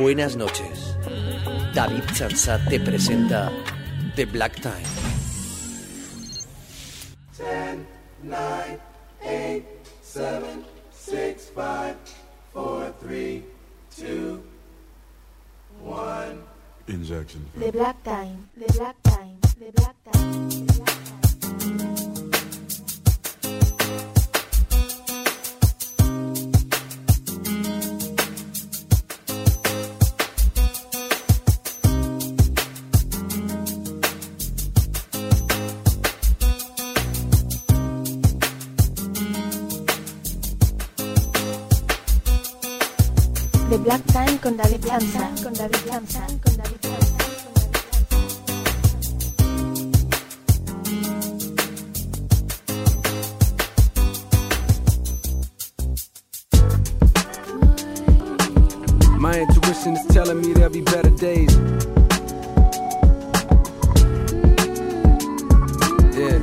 Buenas noches. David Sansat te presenta The Black Time. 10, 9, 8, 7, 6, 5, 4, 3, 2, 1. Injection. The Black Time, The Black Time, The Black Time, The Black Time. The Black Time con David Sansat, con David Sansat, con David Sansat. My intuition is telling me there'll be better days. Yeah.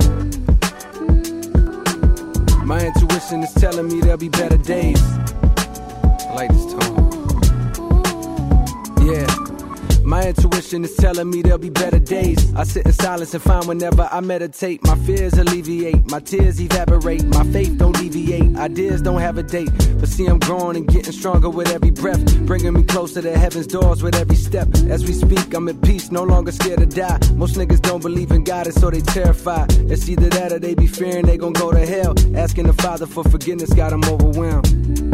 My intuition is telling me there'll be better days. I like this tone. Yeah. My intuition is telling me there'll be better days. I sit in silence and find whenever I meditate, my fears alleviate, my tears evaporate, my faith don't deviate, ideas don't have a date. But see, I'm growing and getting stronger with every breath, bringing me closer to heaven's doors with every step. As we speak, I'm at peace, no longer scared to die. Most niggas don't believe in God, and so they terrified. It's either that or they be fearing they gon' go to hell. Asking the Father for forgiveness got them overwhelmed.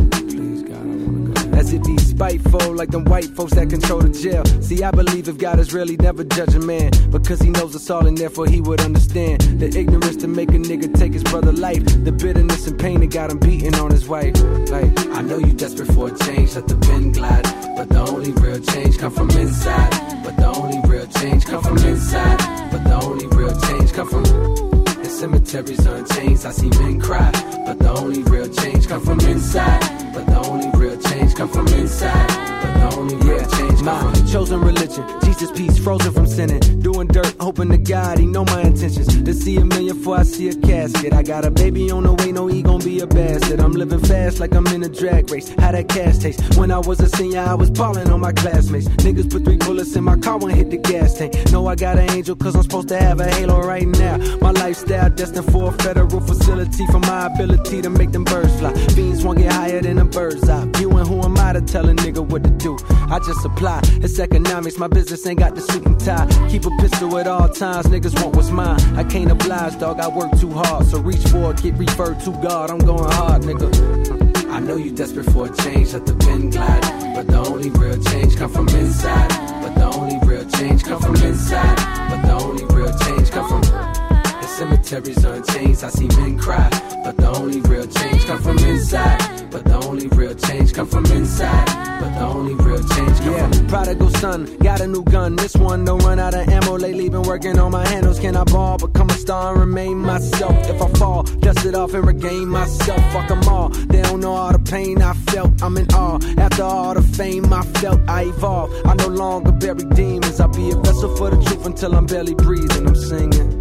As it be spiteful, like them white folks that control the jail. See, I believe if God is real, he never judge a man, because he knows us all and therefore he would understand the ignorance to make a nigga take his brother's life, the bitterness and pain that got him beating on his wife. Like, I know you desperate for a change, let the pen glide, but the only real change come from inside. But the only real change come from inside. But the only real change come from cemeteries unchanged, I see men cry. But the only real change come from inside. But the only real change come from inside. But the only real change come from chosen religion, Jesus peace, frozen from sinning, doing dirt, hoping to God he know my intentions. To see a million before I see a casket. I got a baby on the way, no he gon' be a bastard. I'm living fast like I'm in a drag race. How that cash taste? When I was a senior, I was ballin' on my classmates. Niggas put 3 bullets in my car when hit the gas tank. Know I got an angel cause I'm supposed to have a halo right now. My lifestyle destined for a federal facility, for my ability to make them birds fly. Fiends won't get higher than a bird's eye. You and who am I to tell a nigga what to do? I just apply. It's economics, my business ain't got the suit and tie. Keep a pistol at all times, niggas want what's mine. I can't oblige, dog, I work too hard. So reach for it, get referred to God, I'm going hard, nigga. I know you desperate for a change, let the pen glide. But the only real change come from inside. But the only real change come from inside. But the only real change come from cemeteries unchanged, I see men cry. But the only real change come from inside. But the only real change come from inside. But the only real change come from prodigal son, got a new gun. This one don't run out of ammo. Lately been working on my handles. Can I ball, become a star and remain myself? If I fall, dust it off and regain myself. Fuck them all, they don't know all the pain I felt. I'm in awe, after all the fame I felt, I evolve. I no longer bury demons. I'll be a vessel for the truth until I'm barely breathing. I'm singing.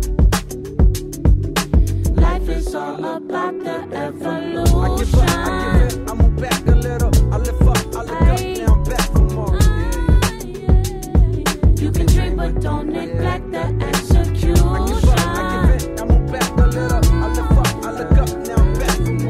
It's all about the evolution. I give up, I give in, I move back a little. I lift up, I look up, now I'm back for more. You can dream, but don't neglect the execution. I give up, I give in, I move back a little. I lift up, I look up, now I'm back for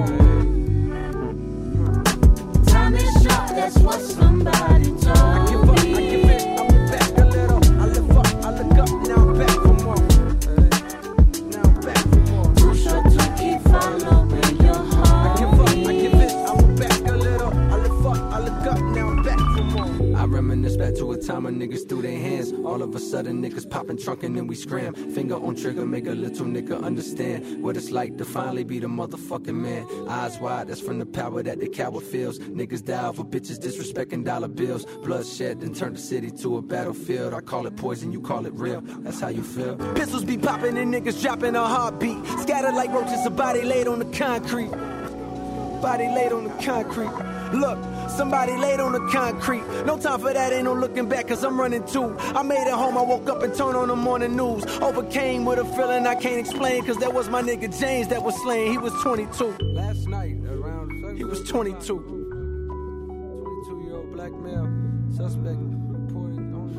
more. Time is short, that's what somebody told me. I give up, I give in, I move back a little. I lift up, I look up, now I'm back for more. Now I'm back for more. Too short to keep following your heart. I give up, I give in, I move back a little. I lift up, I look up, now I'm back for more. I reminisce back to a time when niggas threw their hands. All of a sudden niggas popping trunk and then we scram. Finger on trigger, make a little nigga understand what it's like to finally be the motherfucking man. Eyes wide, that's from the power that the coward feels. Niggas die over bitches disrespecting dollar bills. Bloodshed then turn the city to a battlefield. I call it poison, you call it real. That's how you feel. Pistols be popping and niggas dropping a heartbeat. Scattered like roaches, a body laid on the concrete. Body laid on the concrete. Look, somebody laid on the concrete. No time for that, ain't no looking back, cause I'm running too. I made it home, I woke up and turned on the morning news. Overcame with a feeling I can't explain, cause that was my nigga James that was slain. He was 22. Last night, around, he was 22. 22-year-old black male. Suspect reported on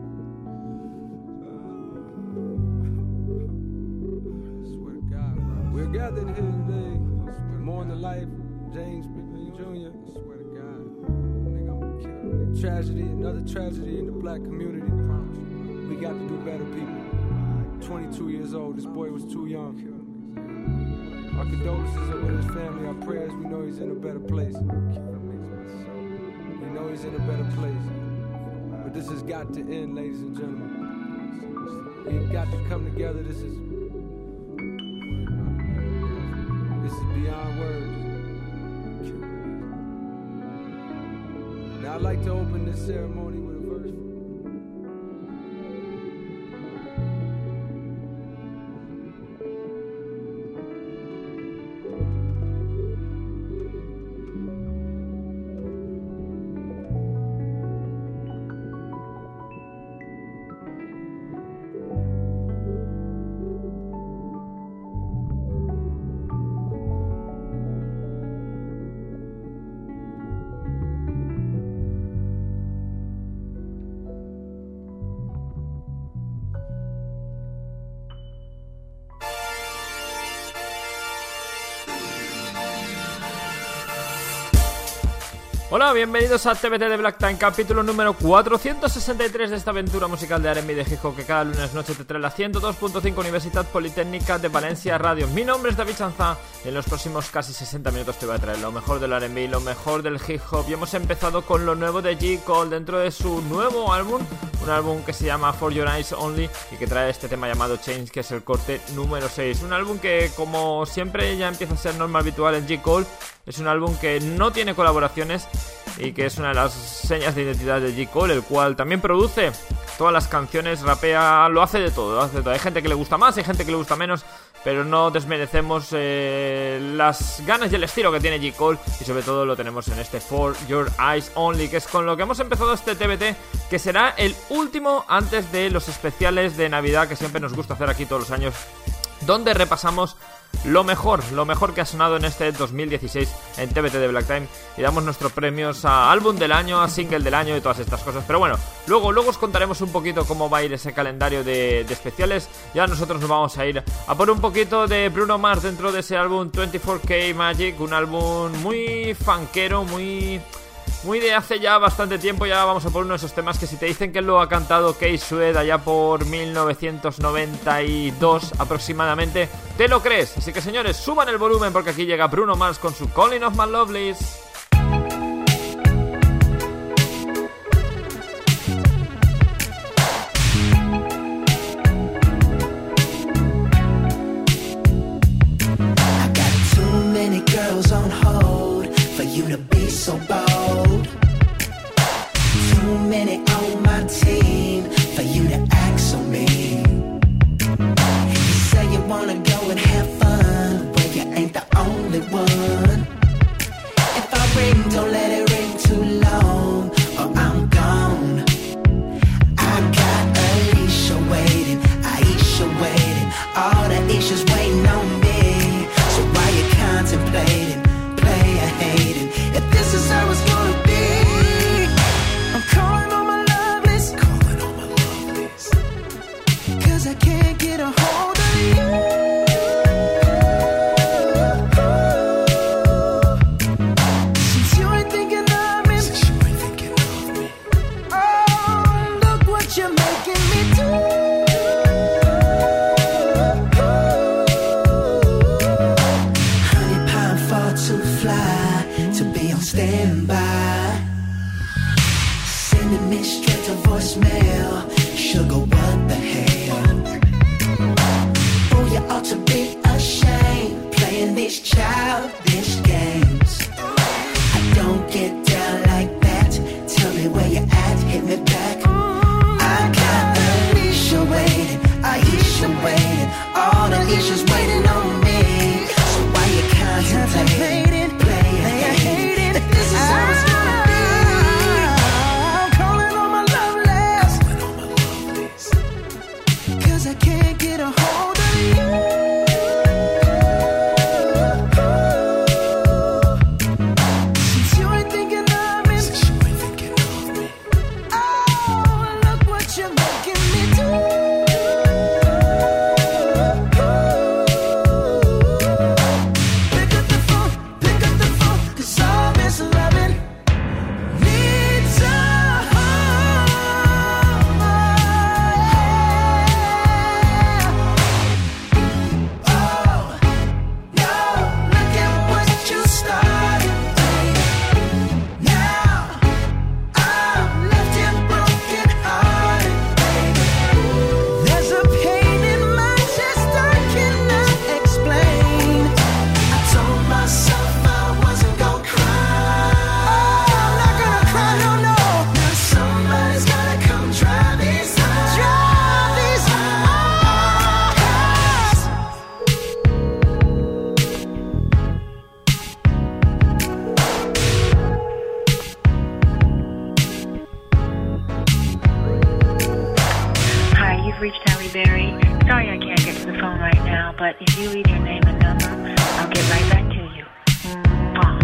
swear to God, bro. We're gathered here today to mourn the life of James Pickney Jr. I swear to God. Nigga, I'm gonna kill him. Tragedy, another tragedy in the black community. We got to do better, people. 22 years old, this boy was too young. Our condolences are with his family, our prayers, we know he's in a better place. We know he's in a better place. But this has got to end, ladies and gentlemen. We've got to come together, this is beyond words. Now I'd like to open this ceremony with a verse. Hola, bienvenidos a TBT de Black Time, capítulo número 463 de esta aventura musical de R&B de Hip Hop que cada lunes noche te trae la 102.5 Universidad Politécnica de Valencia Radio. Mi nombre es David Chanza y en los próximos casi 60 minutos te voy a traer lo mejor del R&B y lo mejor del hip hop. Y hemos empezado con lo nuevo de J. Cole dentro de su nuevo álbum, un álbum que se llama For Your Eyes Only y que trae este tema llamado Change, que es el corte número 6. Un álbum que, como siempre ya empieza a ser norma habitual en J. Cole, es un álbum que no tiene colaboraciones y que es una de las señas de identidad de J. Cole, el cual también produce todas las canciones, rapea, lo hace de todo, Hay gente que le gusta más, hay gente que le gusta menos, pero no desmerecemos las ganas y el estilo que tiene J. Cole, y sobre todo lo tenemos en este For Your Eyes Only, que es con lo que hemos empezado este TBT, que será el último antes de los especiales de Navidad que siempre nos gusta hacer aquí todos los años, donde repasamos lo mejor que ha sonado en este 2016 en TBT de Black Time y damos nuestros premios a álbum del año, a single del año y todas estas cosas. Pero bueno, luego os contaremos un poquito cómo va a ir ese calendario de especiales. Ya nosotros nos vamos a ir a por un poquito de Bruno Mars dentro de ese álbum 24K Magic, un álbum muy funkero, muy de hace ya bastante tiempo. Ya vamos a por uno de esos temas que si te dicen que lo ha cantado K-Sweat allá por 1992 aproximadamente, te lo crees. Así que señores, suban el volumen porque aquí llega Bruno Mars con su Calling of My Lovelies. I got too many girls on hold for you to be so bold. Too many on my team for you to act so mean. You say you wanna go and have fun, but you ain't the only one. If I ring, don't let it ring too long, or I'm gone. I got Alicia waiting, Aisha waiting, all the issues waiting on me. So why you contemplating, player hating, if this is how it's gonna be? I'm calling on my love list, cause I can't get a hold of you. Since you ain't thinking of me, oh, look what you're making me do. Honey pie fall too fly to be on standby. Sending me straight to voicemail. Sugar, what the hell? Oh, you ought to be ashamed playing these childish games. I don't get down like that. Tell me where you at, hit me back. I got Alicia waiting, Aisha waiting, all the issues waiting on me. So why you contemplating, player hating, if this is how it's gonna be? I'm calling on my love You've reached Halle Berry. Sorry I can't get to the phone right now, but if you leave your name and number, I'll get right back to you. Mwah.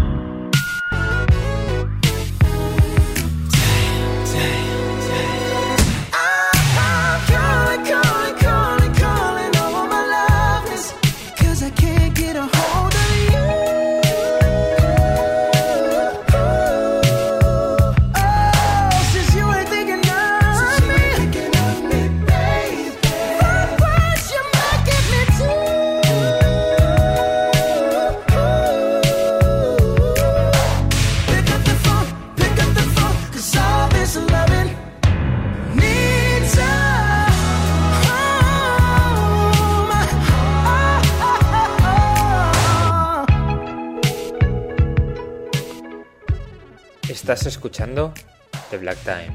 Estás escuchando The Black Time.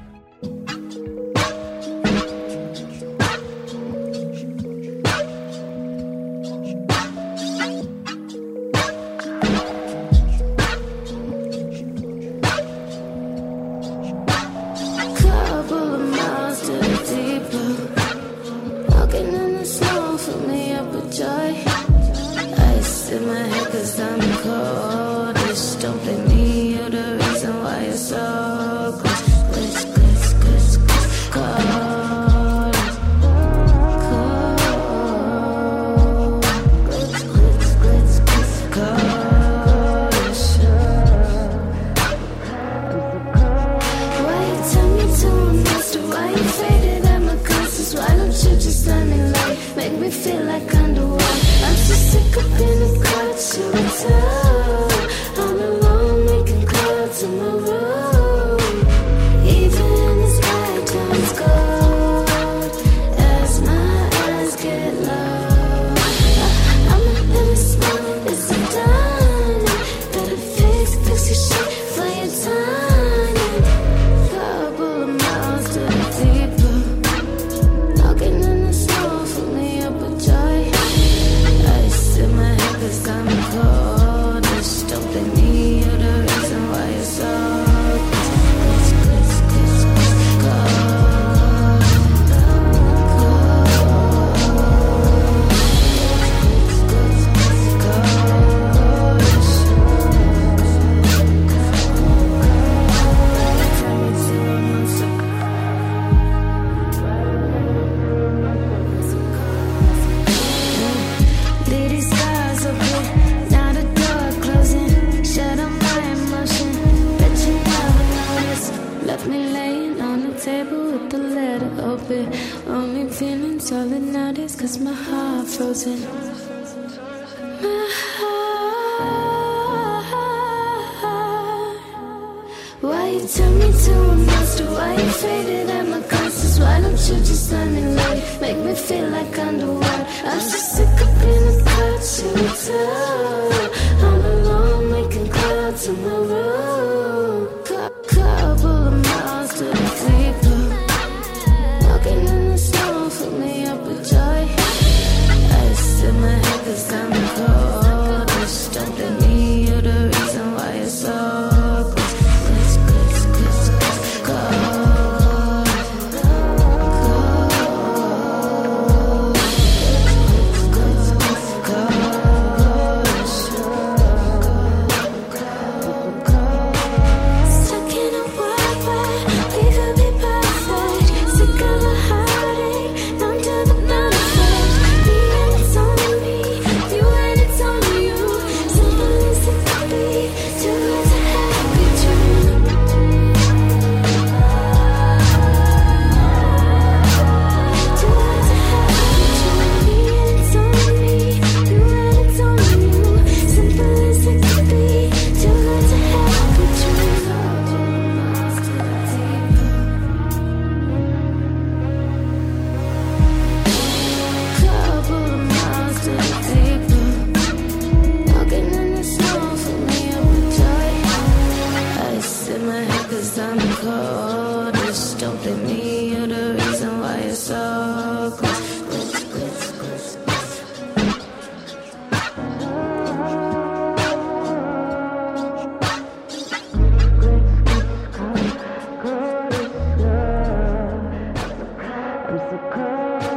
I'm so cold.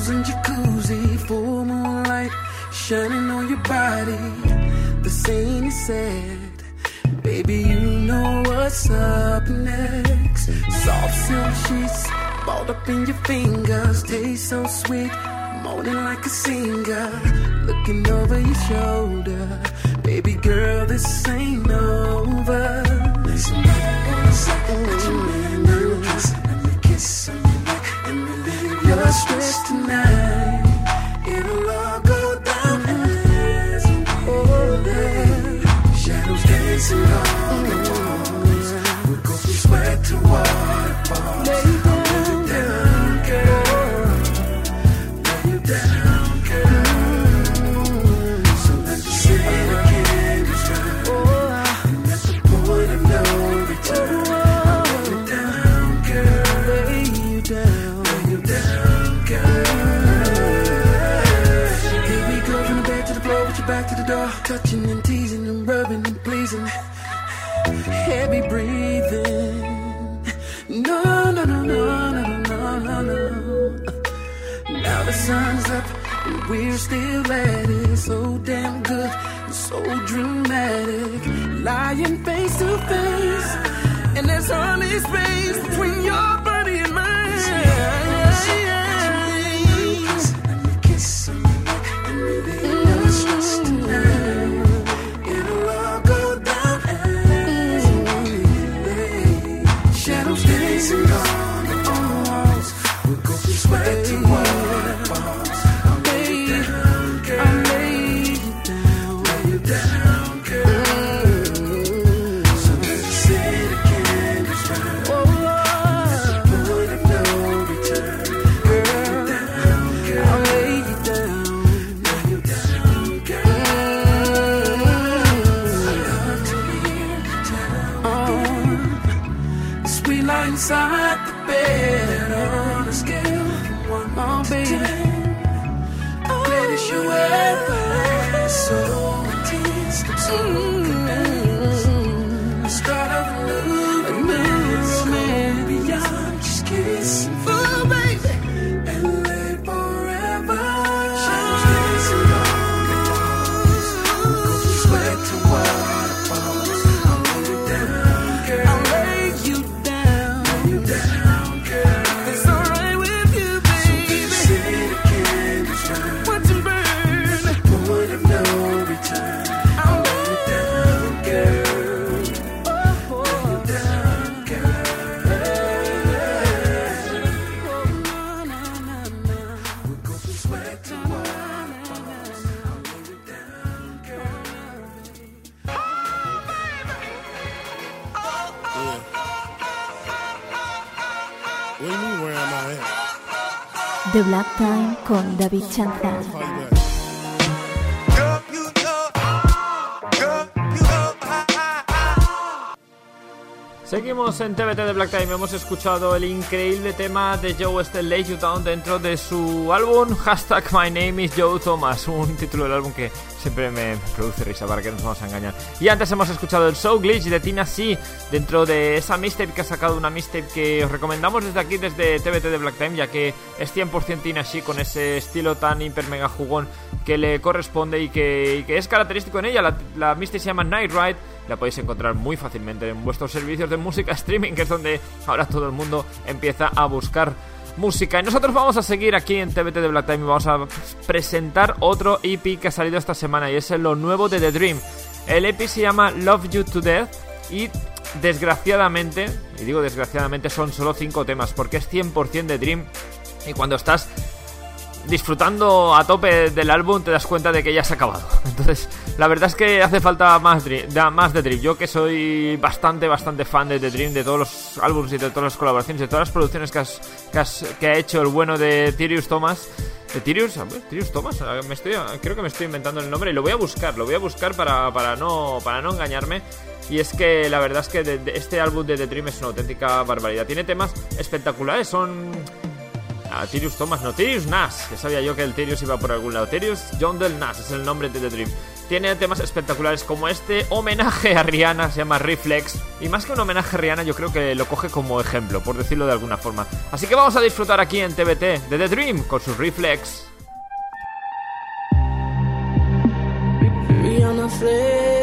pools and jacuzzi, full moonlight shining on your body. The scene is set, baby, you know what's up next. Soft silk sheets balled up in your fingers, taste so sweet, moaning like a singer. Looking over your shoulder, baby girl, this ain't over. Listen, one second, let your man do kiss, let me kiss on your neck and relieve your stress tonight. It'll all go down as shadows dancing on the walls. We'll go from sweat to waterfalls. Lay you down, girl. Lay you down, girl. So let's say the candles burn, and at the point of no return, lay you down, girl. Lay you down, lay you down, girl. Here we go from the bed to the floor, with your back to the door, touching and teasing and rubbing and pleasing. Heavy breathing. No, no, no, no, no, no, no, no. Now the sun's up and we're still at it. So damn good and so dramatic. Lying face to face, and there's only space between your body and mine. Let me kiss on your neck and relieve your stress tonight. It'll all go down as shadows dancing on the walls. We'll go from sweat to waterfalls. I'll lay you down, girl. I'll lay you down, lay you down, girl. So let's say the candles burn, at the point of no return. Girl, I'll lay you down, girl. I love to hear you down. The sweet light inside the bed on a scale from 1 to 10. Greatest you ever had, so intense, so convinced. The start of a new romance, man, beyond just kissing. Oh, baby, and live forever. Shadows dancing on the walls. We'll go from sweat to waterfalls. I'll lay you down, girl. I'll lay you down, lay you down, girl. It's alright with you, baby. So say the candles burn, watch them burn. At the point of no return, I'll lay you down, girl. Lay you down, girl. Na, na, na, na. We'll go from sweat to waterfalls. I'll lay you down, girl. What do you mean, where am I at? The Black Time con David Chanza. Call you back. Seguimos en TBT de Black Time. Hemos escuchado el increíble tema de Joe West, Lay You Down, dentro de su álbum #My Name is Joe Thomas, un título del álbum que siempre me produce risa, para que no nos vamos a engañar. Y antes hemos escuchado el So Glitch de Tina C, dentro de esa mixtape que ha sacado, una mixtape que os recomendamos desde aquí, desde TBT de Black Time, ya que es 100% Tina C, con ese estilo tan hiper mega jugón que le corresponde y que es característico en ella. La mixtape se llama Night Ride. La podéis encontrar muy fácilmente en vuestros servicios de música streaming, que es donde ahora todo el mundo empieza a buscar música. Y nosotros vamos a seguir aquí en TBT de Black Time y vamos a presentar otro EP que ha salido esta semana, y es lo nuevo de The Dream. El EP se llama Love You to Death y desgraciadamente, y digo desgraciadamente, son solo 5 temas, porque es 100% The Dream, y cuando estás disfrutando a tope del álbum te das cuenta de que ya se ha acabado. Entonces la verdad es que hace falta más The Dream. Yo, que soy bastante fan de The Dream, de todos los álbumes y de todas las colaboraciones, de todas las producciones que ha hecho el bueno de Tyrus Thomas. ¿De Tyrus Thomas? Creo que me estoy inventando el nombre y lo voy a buscar para no engañarme. Y es que la verdad es que este álbum de The Dream es una auténtica barbaridad. Tiene temas espectaculares, a Tirius Thomas, no, Tirius Nash, que sabía yo que el Tirius iba por algún lado. Tirius John Del Nash es el nombre de The Dream. Tiene temas espectaculares como este homenaje a Rihanna, se llama Reflex. Y más que un homenaje a Rihanna, yo creo que lo coge como ejemplo, por decirlo de alguna forma. Así que vamos a disfrutar aquí en TBT de The Dream con sus Reflex. Rihanna Flex.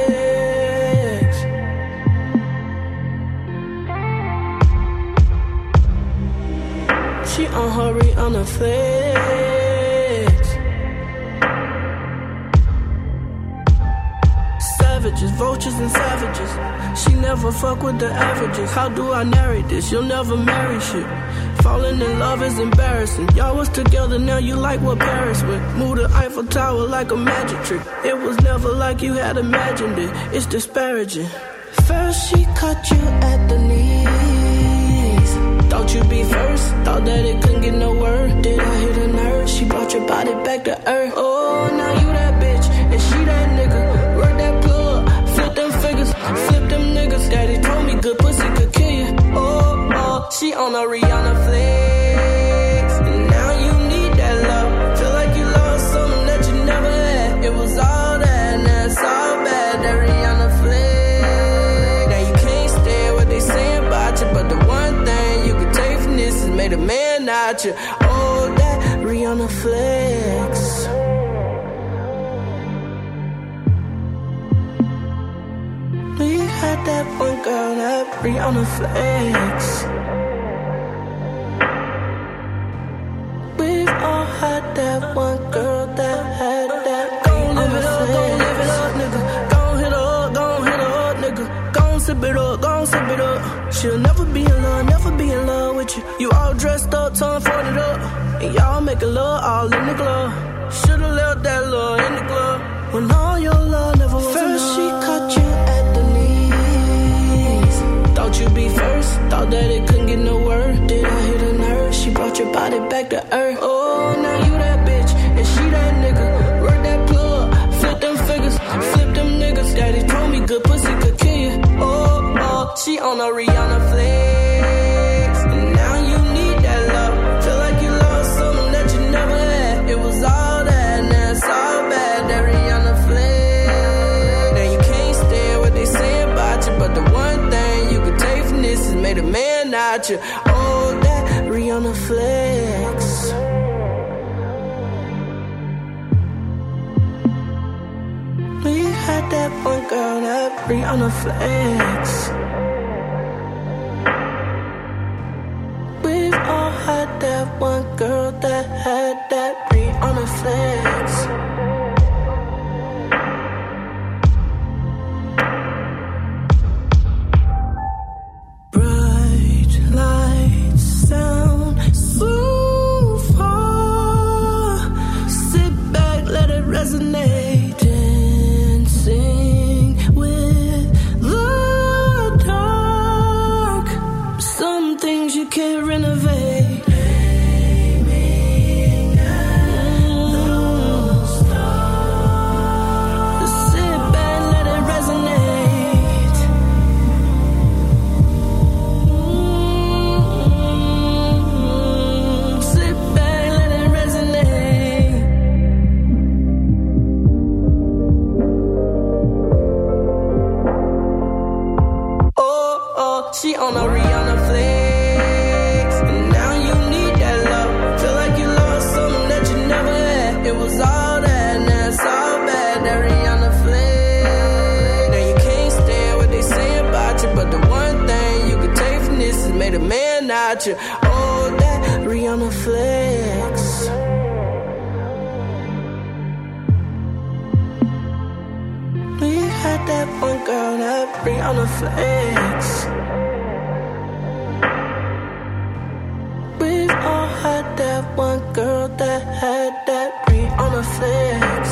She on her Rihanna Flex. Savages, vultures and savages. She never fuck with the averages. How do I narrate this? You'll never marry shit. Falling in love is embarrassing. Y'all was together, now you like what Paris went. Move the Eiffel Tower like a magic trick. It was never like you had imagined it. It's disparaging. First she cut you at the knees. Thought you'd be first. Thought that it couldn't get no worse. Did I hit a nerve? She brought your body back to earth. Oh, now you that bitch and she that nigga. Work that plug, flip them figures, flip them niggas. Daddy told me good pussy could kill you. Oh, oh, she on a Rihanna Flex. And now you need that love. Feel like you lost something that you never had. It was all that, now it's all bad. That Rihanna Flex. Now you can't stand what they saying about you, but the one thing you can take from this is made a man out you. Oh, that Rihanna Flex. We had that one girl, that Rihanna Flex. We've all had that one girl that had that Rihanna Flex. Gon' live it up, nigga. Gon' hit her up, gon' hit her up, nigga. Gon' sip it up, gon' sip it up. She'll never be in love with you. You all dressed up, tongue folded up, and y'all making love all in the club. Should've left that love in the club when all your love never was enough. First she cut you at the knees. Thought you'd be first. Thought that it couldn't get no worse. Did I hit a nerve? She brought your body back to earth. Oh, now you that bitch and she that nigga. Work that plug, flip them figures, flip them niggas. Daddy told me good pussy could kill you. Oh, oh, she on a Rihanna Flex. And now you need that love. Feel like you lost something that you never had. It was all that, now it's all bad. That Rihanna Flex. Now you can't stand what they say about you, but the one thing you can take from this is made a man out you. Oh, that Rihanna Flex. We had that one girl, that Rihanna Flex. We've all had that one girl that had that Rihanna Flex. Bright lights sound so far. Sit back, let it resonate. Dancing with the dark. Some things you can't renovate. Aiming at those stars. Sit back, let it resonate. Sit back, let it resonate. Oh, oh, she on a Rihanna Flex. And now you need that love. Feel like you lost something that you never had. It was all that, now it's all bad. That Rihanna Flex. Now you can't stand what they say about you, but the one thing you can take from this is made a man out you. Oh, that Rihanna Flex. We had that one girl, that Rihanna Flex. We've all had that one girl that had that Rihanna Flex.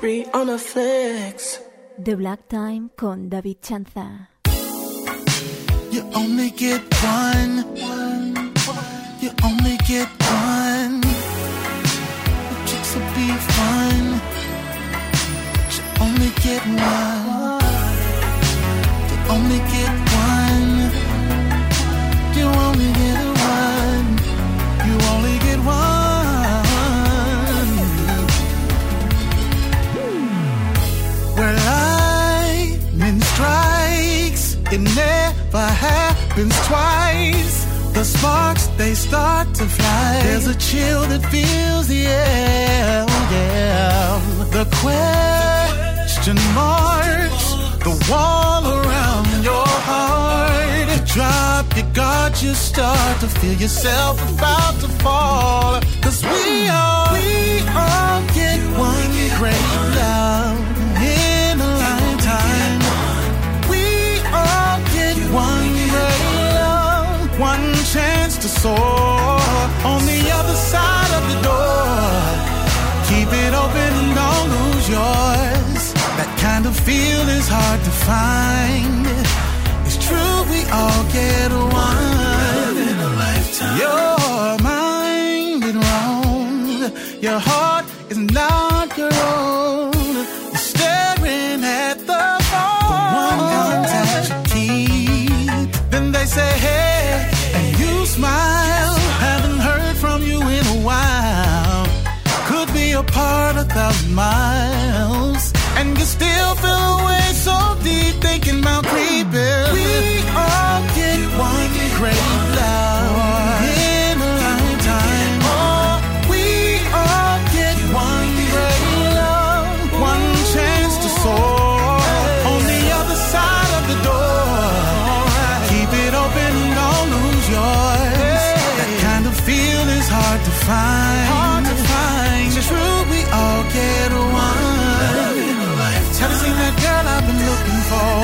free on a flex. The Black Time con David Chanza. You only get one. You only get one. The chicks will be fun. But you only get one. You only get one. You only get one. You only get one. Where lightning strikes, it never happens twice. The sparks, they start to fly. There's a chill that fills the air, yeah. The question marks, the wall around your heart. You drop your guard, you start to feel yourself about to fall. 'Cause we all get one great love in a lifetime. We all get one great love, one chance to soar on the other side of the door. Keep it open and don't lose yours. That kind of feel is hard to find. It's true, we all get one in a lifetime. Your mind is wrong. Your heart is not your own. You're staring at the phone. The one contact you keep. Then they say, hey, and you smile. Haven't heard from you in a while. Could be apart 1,000 miles. And you still feel away so deep, thinking about creeping. We all get one great love in a lifetime. Oh, we all get one great love, one chance to soar on the other side of the door. Keep it open and don't lose yours. That kind of feel is hard to find. Hard to find. It's true, we all get one. Have you seen that girl I've been looking for?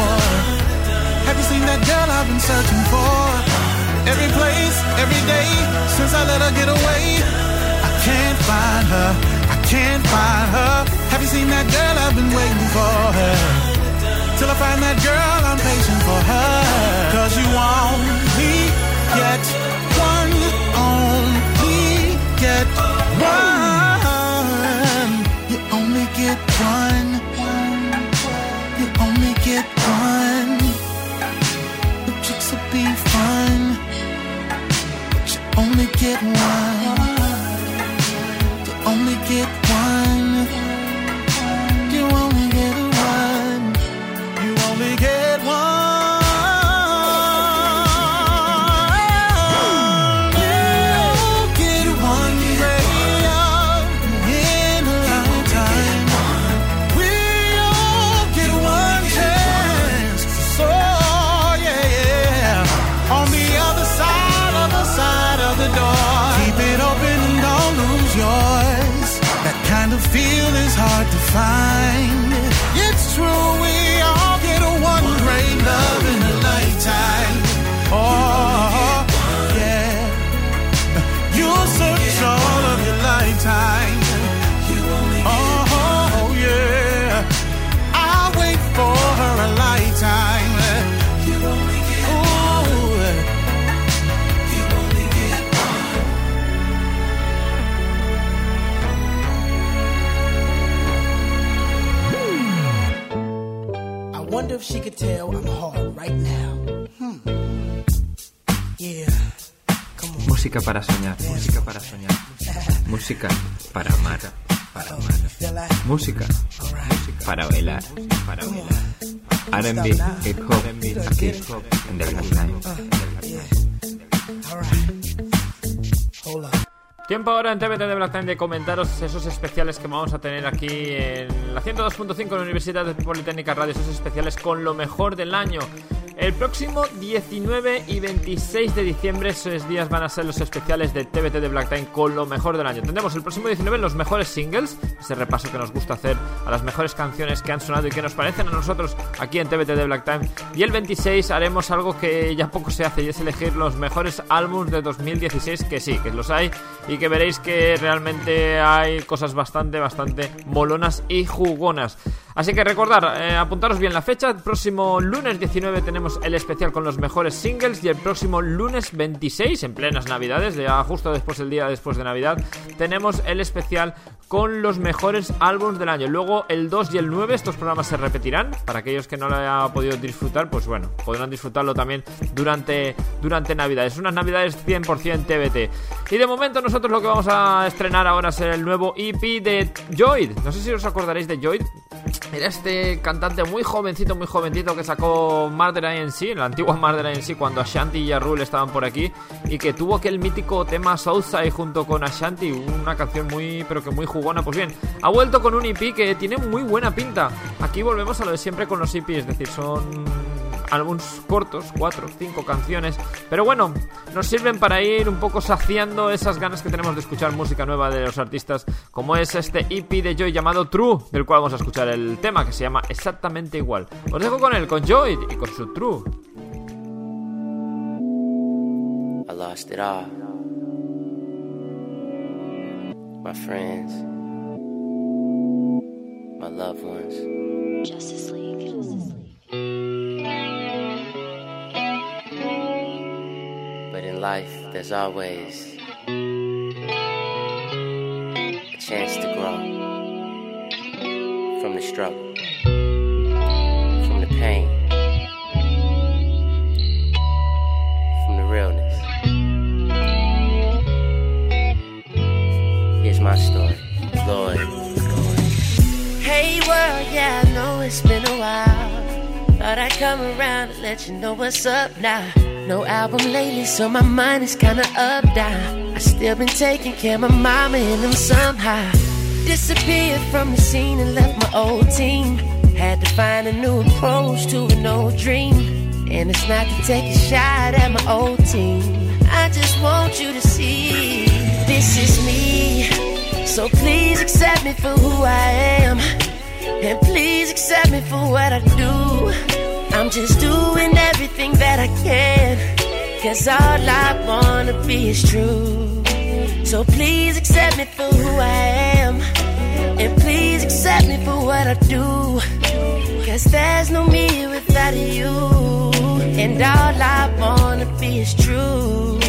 Have you seen that girl I've been searching for? Every place, every day, since I let her get away. I can't find her, I can't find her. Have you seen that girl I've been waiting for her? Till I find that girl, I'm patient for her. 'Cause you only get one, only get one. You only get one. You only get one. The chicks will be fun. But you only get one. You only get one. You only get one. You only get one. Feel is hard to find. It's true, we all get a one great love in a lifetime. Oh, yeah. You'll search all of your lifetime. Oh, yeah. I'll wait for her a lifetime. Wonder if she could tell I'm hard right now. Yeah. Come on. Música para soñar, música para soñar. Música para amar, para amar. Música para bailar, para bailar. R&B, hip hop, aquí en The Black Time. Tiempo ahora en TVT de Black Time de comentaros esos especiales que vamos a tener aquí en la 102.5 de la Universidad Politécnica Radio, esos especiales con lo mejor del año. El próximo 19 y 26 de diciembre, esos días van a ser los especiales de TBT de Black Time con lo mejor del año. Tendremos el próximo 19 los mejores singles, ese repaso que nos gusta hacer a las mejores canciones que han sonado y que nos parecen a nosotros aquí en TBT de Black Time. Y el 26 haremos algo que ya poco se hace, y es elegir los mejores álbumes de 2016, que sí, que los hay, y que veréis que realmente hay cosas bastante molonas y jugonas. Así que recordar, apuntaros bien la fecha. El próximo lunes 19 tenemos el especial con los mejores singles, y el próximo lunes 26, en plenas navidades, ya justo el día después de Navidad, tenemos el especial con los mejores álbumes del año. Luego el 2 y el 9 estos programas se repetirán. Para aquellos que no lo hayan podido disfrutar, pues bueno, podrán disfrutarlo también durante Navidades. Unas Navidades 100% TBT. Y de momento nosotros lo que vamos a estrenar ahora es el nuevo EP de Joyd. No sé si os acordaréis de Joyd. Era este cantante muy jovencito que sacó Murder INC, la antigua Murder INC, cuando Ashanti y Ja Rule estaban por aquí, y que tuvo aquel mítico tema Southside junto con Ashanti, una canción muy jugona. Pues bien, ha vuelto con un EP que tiene muy buena pinta. Aquí volvemos a lo de siempre con los EPs, es decir, son álbumes cortos, 4 o 5 canciones, pero bueno, nos sirven para ir un poco saciando esas ganas que tenemos de escuchar música nueva de los artistas, como es este EP de Joyd llamado True, del cual vamos a escuchar el tema que se llama exactamente igual. Os dejo con él, con Joyd y con su True. I lost it all. My friends, my loved ones. Justice League. But in life, there's always a chance to grow from the struggle, from the pain, from the realness. Here's my story, Lloyd. Hey world, yeah, I know it's been a while. Thought I'd come around and let you know what's up now. No album lately, so my mind is kinda up, down. I still been taking care of my mama and them somehow. Disappeared from the scene and left my old team. Had to find a new approach to an old dream. And it's not to take a shot at my old team. I just want you to see this is me. So please accept me for who I am. And please accept me for what I do. I'm just doing everything that I can, 'cause all I wanna be is true. So please accept me for who I am. And please accept me for what I do, 'cause there's no me without you. And all I wanna be is true.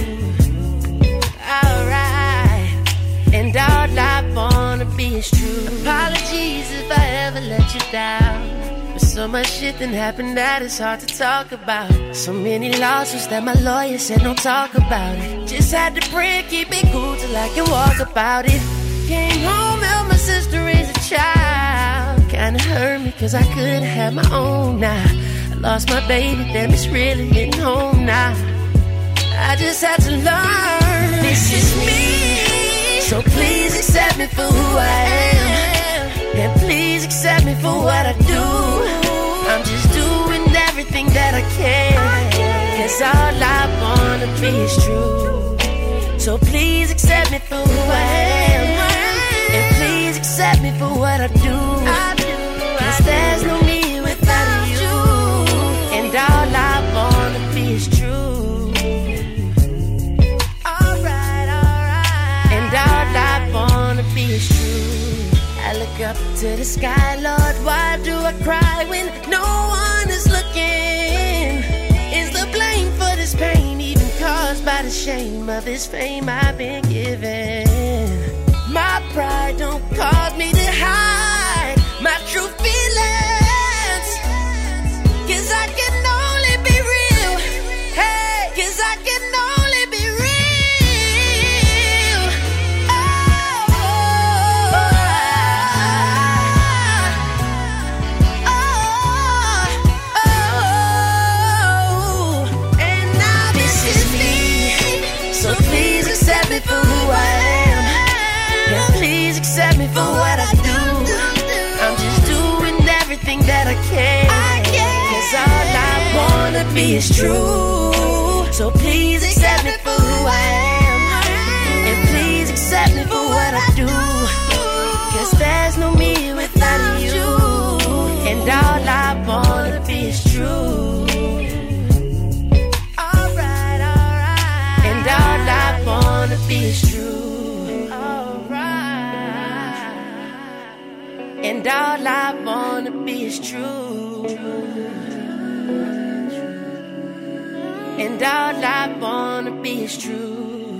Alright. And all I wanna be is true. Apologies if I ever let you down. There's so much shit that happened that it's hard to talk about. So many lawsuits that my lawyer said don't talk about it. Just had to pray and keep it cool till I can walk about it. Came home, helped my sister raise a child. Kinda hurt me 'cause I could've had my own now. I lost my baby, damn it's really hitting home now. I just had to learn, this is me. So please accept me for who I am. And please accept me for what I do. I'm just doing everything that I can, 'cause all I wanna be is true. So please accept me for who I am. And please accept me for what I do. 'Cause there's no me without you. And all I wanna be is true. Alright. And all I wanna be is true. I look up to the sky, Lord, why do I cry when no one is looking? Is the blame for this pain even caused by the shame of this fame I've been given? My pride don't cause me to hide my true feelings, 'cause I can only be real. Hey, 'cause I can only be real. Accept me for who I am. Yeah, please accept me for what I do. I'm just doing everything that I can. 'Cause all I want wanna be is true. So please accept me for who I am, and please accept me for what I do. 'Cause there's no me without you, and all I wanna be is true. Alright, alright. And all I wanna be is true. Alright. And all I wanna be is true. And all I wanna be is true.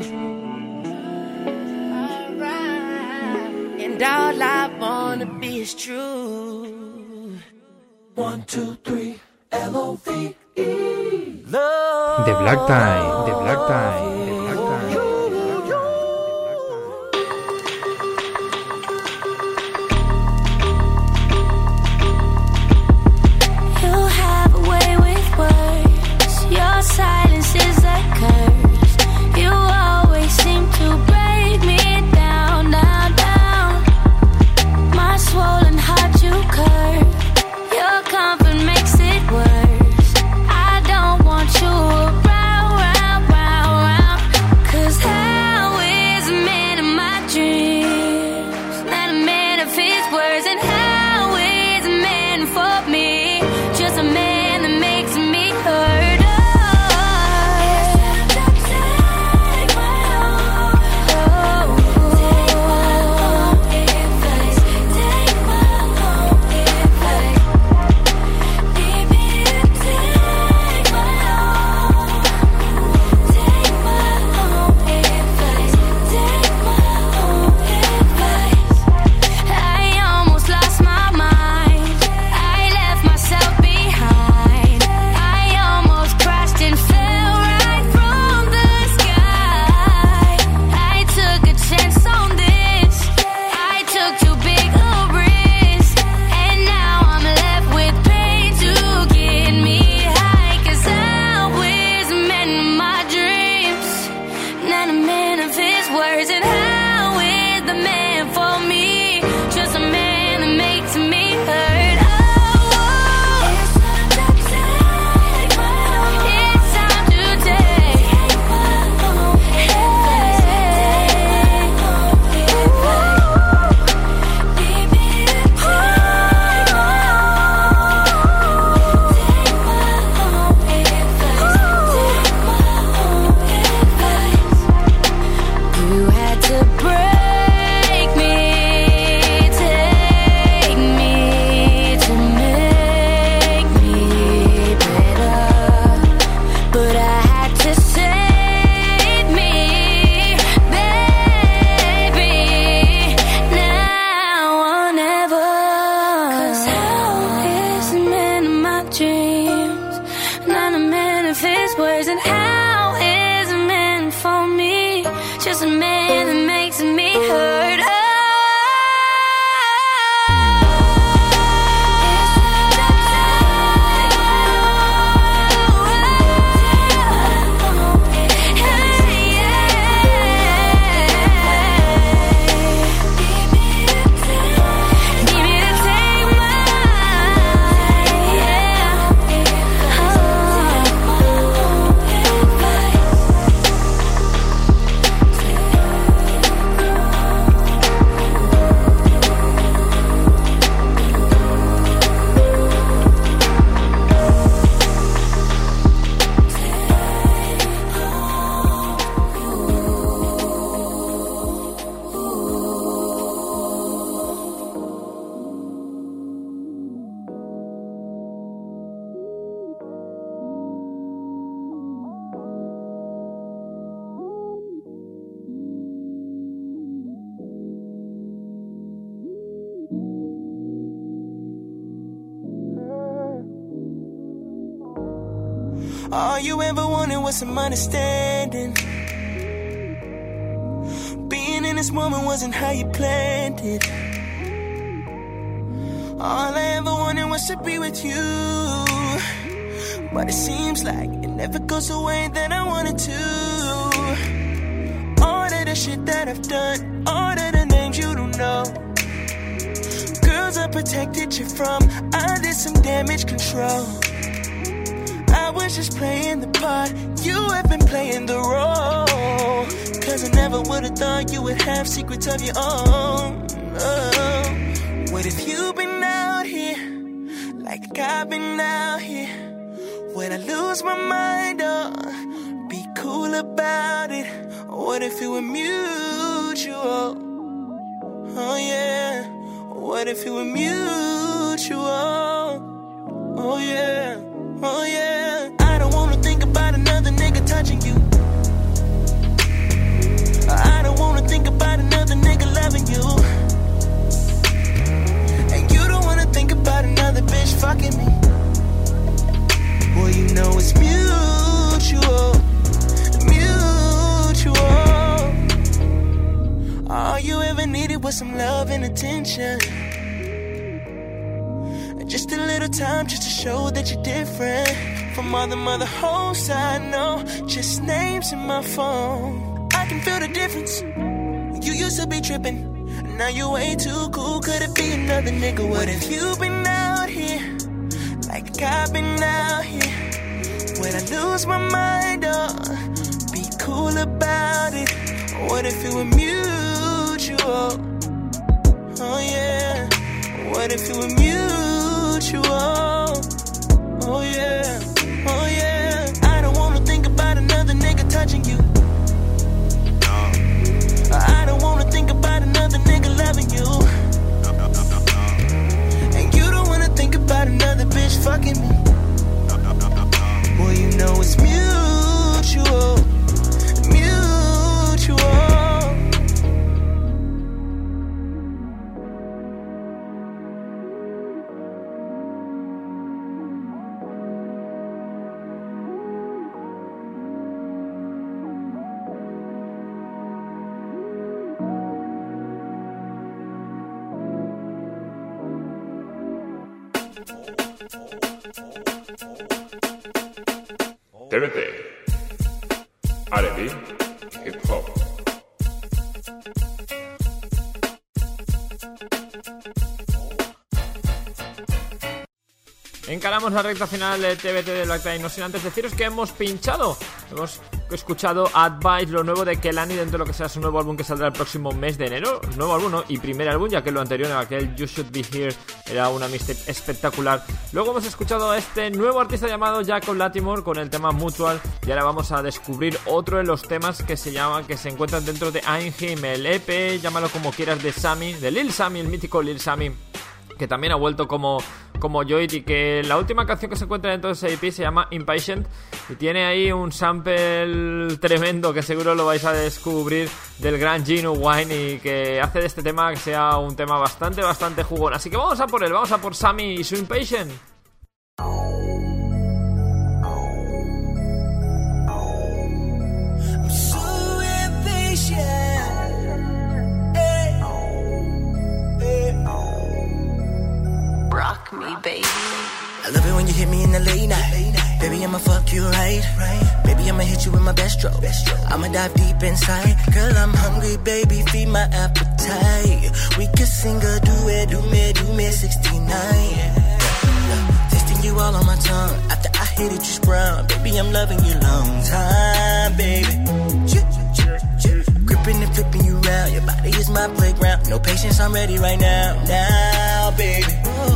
Alright. And all I wanna be is true. 1, 2, 3, L-O-V-E. Love. The Black Time, The Black Time, The Black Time. You have a way with words. Your silence is a curse. You always seem to break me down, down, down. My swollen heart you curve. Your comfort makes it worse. I don't want you around, round, round, round. 'Cause how is a man in my dreams? Not a man of his words. And how is a man for me? Just a man that makes me hurt. All you ever wanted was some understanding. Being in this moment wasn't how you planned it. All I ever wanted was to be with you, but it seems like it never goes the way that I wanted to. All of the shit that I've done, all of the names you don't know, girls I protected you from, I did some damage control. I was just playing the part. You have been playing the role. Cause I never would've thought you would have secrets of your own. Oh. What if you've been out here like I've been out here? Would I lose my mind or be cool about it? What if it were mutual? Oh yeah. What if it were mutual? Oh yeah. Oh yeah. I don't wanna think about another nigga touching you. I don't wanna think about another nigga loving you. And you don't wanna think about another bitch fucking me. Well, you know it's mutual. Mutual. All you ever needed was some love and attention. Just a little time just to show that you're different from all the mother hoes I know. Just names in my phone. I can feel the difference. You used to be tripping, now you're way too cool. Could it be another nigga? What if you've been out here like I've been out here? Would I lose my mind or be cool about it? What if it were mutual? Oh yeah. What if it were mutual? Oh yeah. Oh yeah. I don't wanna think about another nigga touching you. I don't wanna think about another nigga loving you. And you don't wanna think about another bitch fucking me. Well, you know it's mutual. Mutual. TBT, R&B, Hip Hop. Encaramos la recta final de TBT de Black Time, no sin antes deciros que hemos escuchado Advice, lo nuevo de Kehlani dentro de lo que será su nuevo álbum que saldrá el próximo mes de enero. Nuevo álbum, ¿no? Y primer álbum, ya que lo anterior, aquel You Should Be Here, era una mixtape espectacular. Luego hemos escuchado a este nuevo artista llamado Jacob Latimore con el tema Mutual, y ahora vamos a descubrir otro de los temas que se encuentran dentro de I'm Him, el EP, llámalo como quieras, de Sammy, de Lil Sammy, el mítico Lil Sammy, que también ha vuelto como Joy, y que la última canción que se encuentra dentro de ese EP se llama Impatient, y tiene ahí un sample tremendo que seguro lo vais a descubrir del gran Gino Wine, y que hace de este tema que sea un tema bastante jugón. Así que vamos a por él, vamos a por Sammy y su Impatient. Rock me, baby. I love it when you hit me in the late night. Baby, I'ma fuck you right. Baby, I'ma hit you with my best stroke. I'ma dive deep inside. Girl, I'm hungry, baby, feed my appetite. We could sing a duet, do me 69. Tasting you all on my tongue. After I hit it, you sprung. Baby, I'm loving you long time, baby. Gripping and flipping you round. Your body is my playground. No patience, I'm ready right now. Now, baby.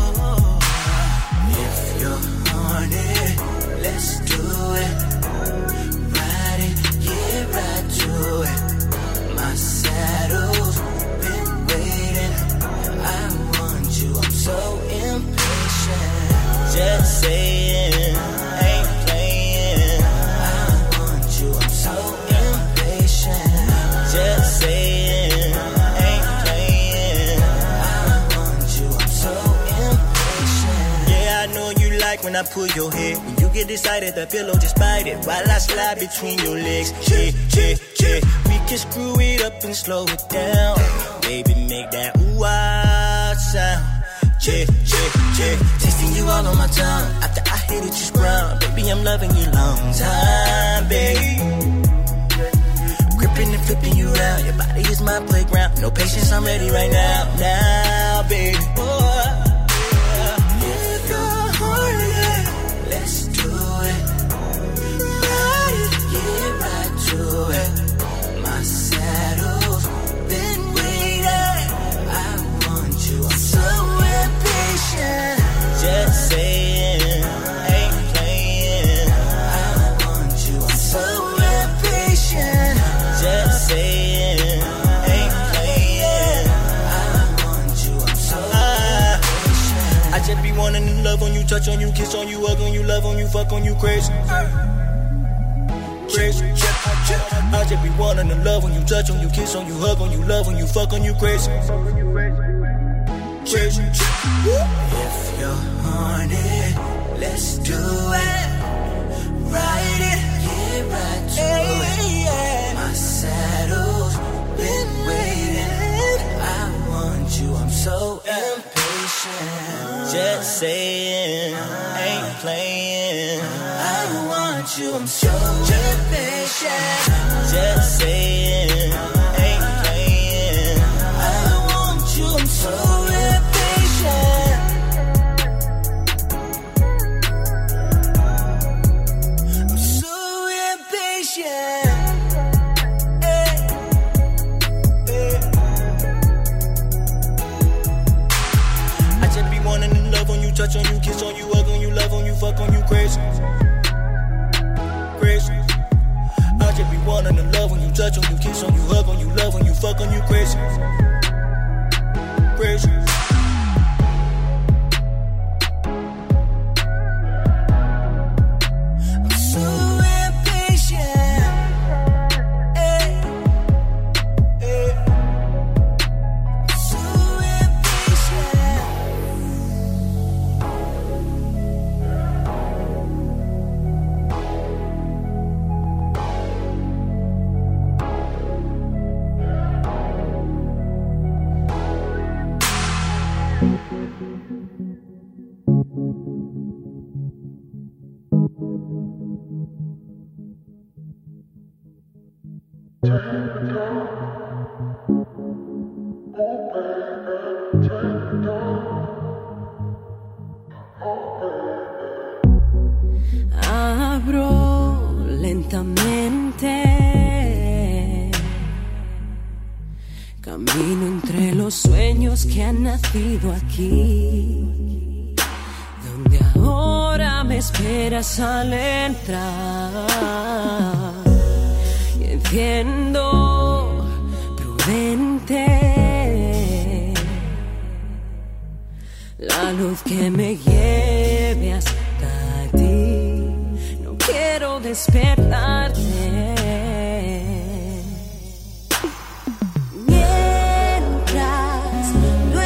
If you're horny, let's do it. Ride it, yeah, right to it. My saddle's been waiting. I want you, I'm so impatient. Just saying, ain't playing. I want you, I'm so impatient. Just saying, ain't playing. I want you, I'm so impatient. Yeah, I know you like when I pull your hair. When you get excited, the pillow just bite it while I slide between your legs. Yeah. We can screw it up and slow it down. Baby, make that ooh-ah sound. Yeah. Tasting you all on my tongue. After I hit it, you sprung. Baby, I'm loving you long time, baby. Gripping and flipping you around. Your body is my playground. No patience, I'm ready right now. Now, baby. If you're horny, let's do it. and love on you, touch on you, kiss on you, hug on you, love on you, fuck on you, crazy. Crazy. I just be wanting to love on you, touch on you, kiss on you, hug on you, love on you, fuck on you, crazy. Crazy. If you're horny, let's do it. Ride it, yeah, right to it. My saddle's been waiting. I want you, I'm so impatient. Just saying, ain't playing. I want you, I'm so impatient. Just saying, ain't playing. I want you, I'm so impatient. I'm so impatient. I just be wanting to love on you, touch on you, kiss on you, hug on you, love on you, fuck on you, crazy. Crazy. I just be wanting to love on you, touch on you, kiss on you, hug on you, love on you, fuck on you, crazy. Crazy. I'm so impatient. I'm so impatient. Abro lentamente, camino entre los sueños que han nacido aquí, donde ahora me esperas al entrar, y enciendo prudente la luz que me lleve hasta ti. No quiero despertarte mientras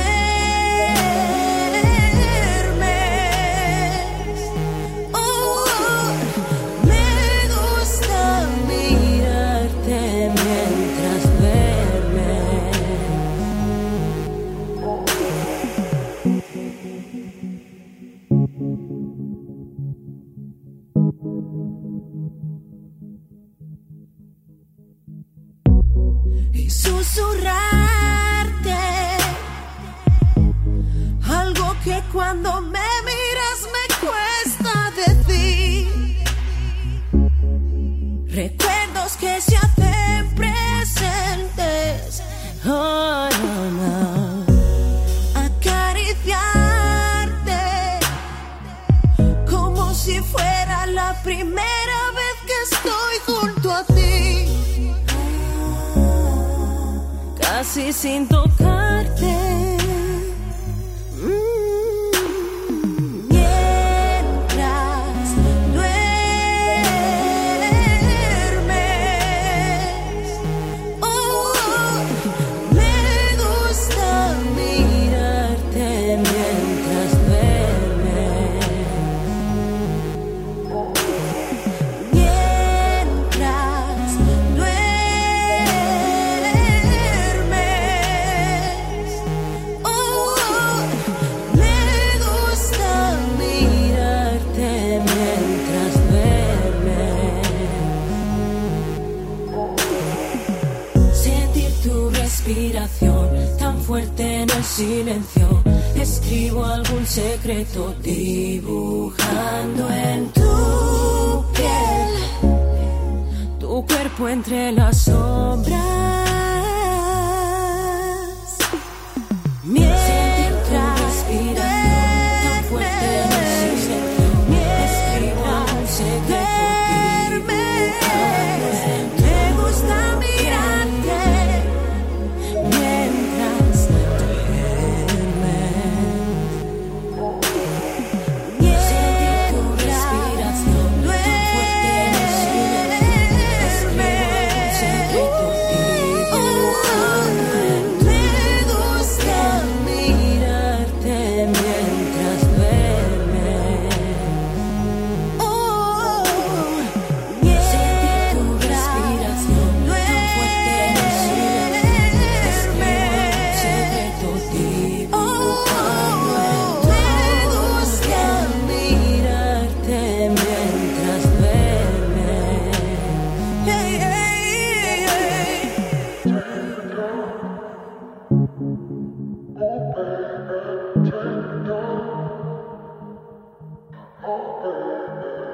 duermes. Oh, me gusta mirarte mientras duermes. Y susurrarte algo que cuando me miras me cuesta decir. Recuerdos que se hacen presentes. Oh, no, no. Acariciarte como si fuera la primera vez que estoy junto a ti. Casi sin tocarte. Mientras duermes. Oh, me gusta mirarte mientras duermes. Mientras duermes. Oh, me gusta mirarte mientras duermes. Sentir tu respiración tan fuerte en el silencio. Escribo algún secreto dibujando en tu piel, tu cuerpo entre las sombras. Mientras respiración tan fuerte en el silencio. Escribo algún secreto dibujando en tu piel. Me gusta mirarte mientras duermes.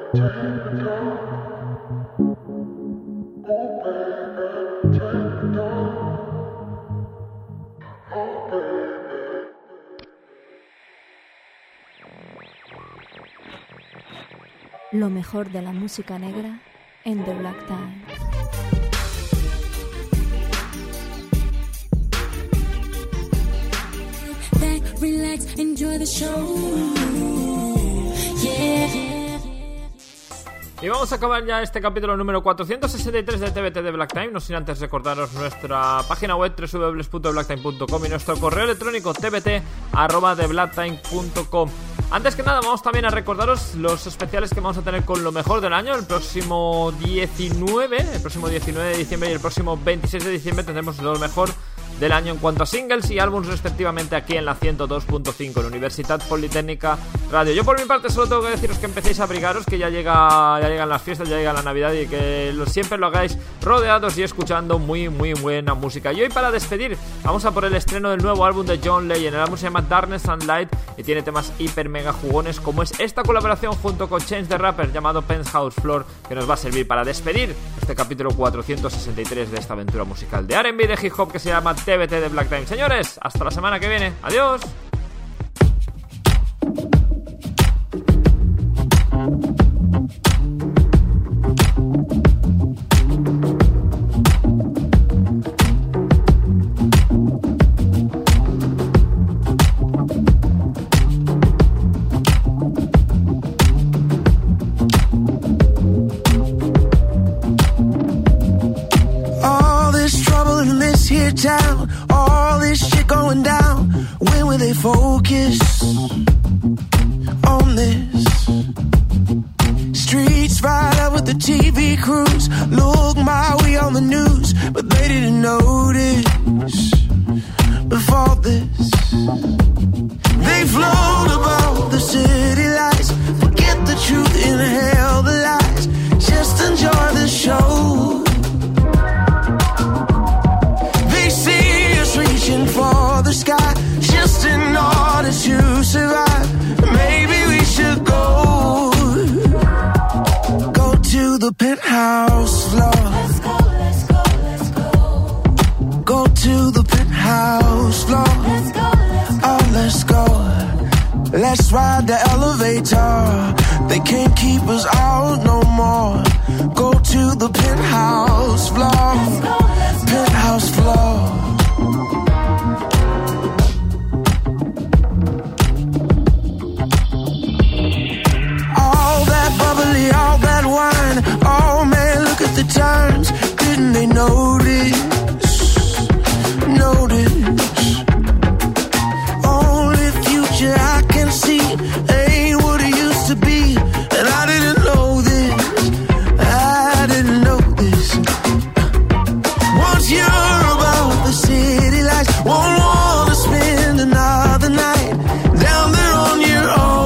Lo mejor de la música negra en The Black Times. Relax, enjoy the show. Yeah. Y vamos a acabar ya este capítulo número 463 de TBT de Black Time. No sin antes recordaros nuestra página web www.blacktime.com y nuestro correo electrónico tbt@thebblacktime.com. Antes que nada vamos también a recordaros los especiales que vamos a tener con lo mejor del año. El próximo 19 de diciembre y el próximo 26 de diciembre tendremos lo mejor del año en cuanto a singles y álbumes respectivamente aquí en la 102.5 en Universitat Politécnica Radio. Yo por mi parte solo tengo que deciros que empecéis a abrigaros, que ya llegan las fiestas, ya llega la Navidad y que siempre lo hagáis rodeados y escuchando muy buena música. Y hoy para despedir vamos a por el estreno del nuevo álbum de John Legend. El álbum se llama Darkness and Light y tiene temas hiper mega jugones como es esta colaboración junto con Chance the Rapper llamado Penthouse Floor, que nos va a servir para despedir este capítulo 463 de esta aventura musical de R&B de hip hop que se llama TBT de Black Time. Señores, hasta la semana que viene. Adiós. Town, all this shit going down. When will they focus on this? Streets right up with the TV crews. Look my way on the news, but they didn't notice before this. They float about the city lights, forget the truth, inhale the lies. Just enjoy the show. Reaching for the sky, just in order to survive. Maybe we should go to the penthouse floor. Let's go, let's go, let's go. Go to the penthouse floor. Let's go, let's go. Oh, let's go. Let's ride the elevator. They can't keep us out no more. Go to the penthouse floor. Let's go, let's go. Penthouse floor. All that wine, oh man, look at the times. Didn't they notice? Only future I can see ain't what it used to be. And I didn't know this. Once you're about the city lights, won't wanna spend another night down there on your own.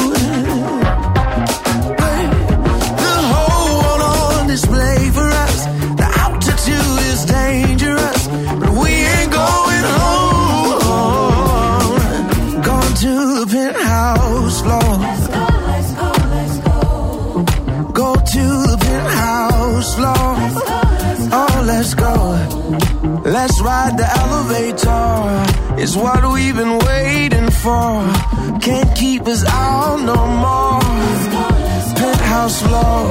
Display for us. The altitude is dangerous, but we ain't going home. Gone to the penthouse floor. Let's go, let's go, let's go. Go to the penthouse floor. Let's go, let's go. Oh, let's go. Let's ride the elevator. It's what we've been waiting for. Can't keep us out no more. Let's go, let's go. Penthouse floor.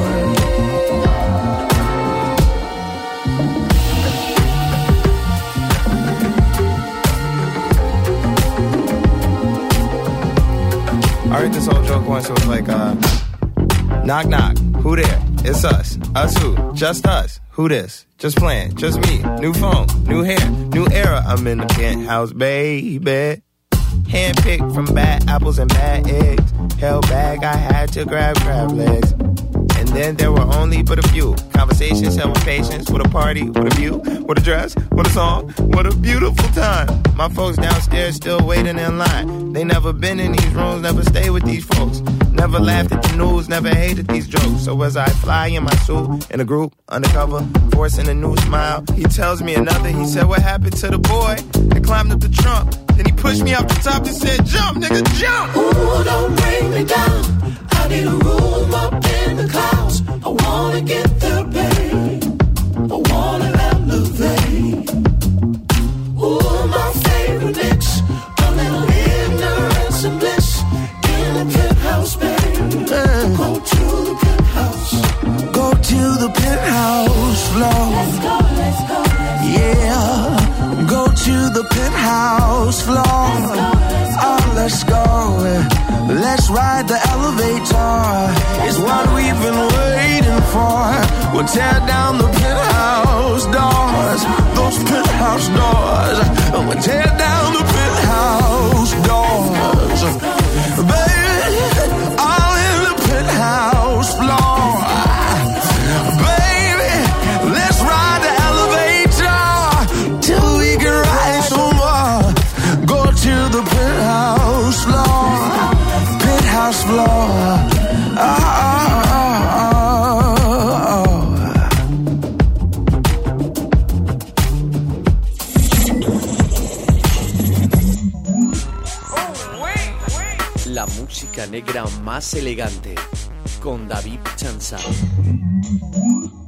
I heard this whole joke once, it was like, knock knock, who there? It's us. Us who? Just us. Who this? Just playing, just me. New phone, new hair, new era. I'm in the penthouse, baby. Handpicked from bad apples and bad eggs. Held back, I had to grab legs. And then there were only but a few conversations held with patience, with a party, with a view, with a dress, with a song, what a beautiful time. My folks downstairs still waiting in line. They never been in these rooms, never stayed with these folks. Never laughed at the news, never hated these jokes. So as I fly in my suit, in a group, undercover, forcing a new smile, he tells me another, he said, what happened to the boy that climbed up the trunk? Then he pushed me off the top and said, jump, nigga, jump! Ooh, don't bring me down. I need a room up in the wanna get there, babe. I wanna elevate. Ooh, my favorite mix. A little ignorance and bliss in the penthouse, babe. Go to the penthouse. Go to the penthouse floor. Let's go, let's go, let's go. Yeah, go to the penthouse floor. Let's go. Let's ride the elevator. It's what we've been waiting for. We'll tear down the penthouse doors. Those penthouse doors. We'll tear down the penthouse doors. Baby, all in the penthouse floor. Baby, let's ride the elevator till we can ride some more. Go to the penthouse floor. Penthouse floor. La música negra más elegante con David Chansa.